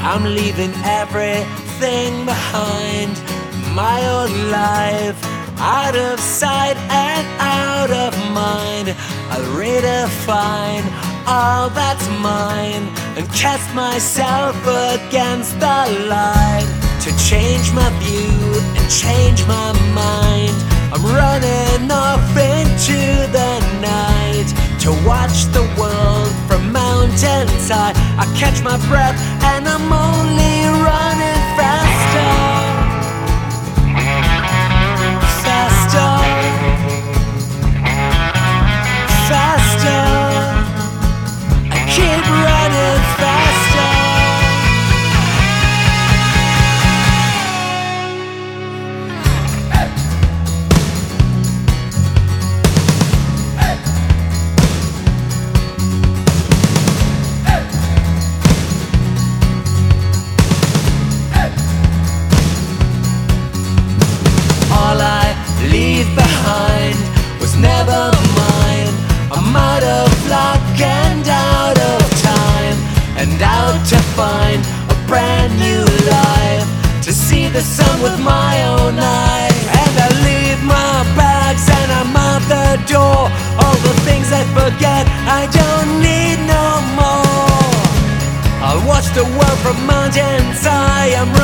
I'm leaving everything behind. My old life, out of sight and out of mind. I'll redefine all that's mine and cast myself against the light. To change my view and change my mind, I'm running off into the night to watch the world from mountainside. I catch my breath and I'm only running faster, faster, faster. I keep running faster. Behind was never mine. I'm out of luck and out of time, and out to find a brand new life, to see the sun with my own eyes. And I leave my bags and I'm out the door. All the things I forget, I don't need no more. I'll watch the world from mountains high. I'm